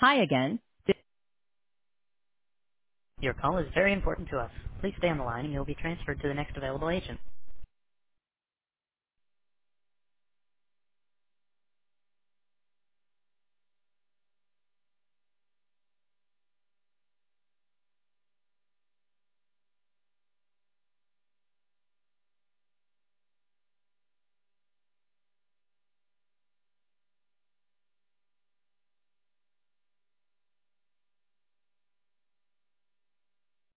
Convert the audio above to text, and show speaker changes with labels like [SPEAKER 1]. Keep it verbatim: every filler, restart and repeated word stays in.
[SPEAKER 1] Hi again.
[SPEAKER 2] Your call is very important to us. Please stay on the line and you'll be transferred to the next available agent.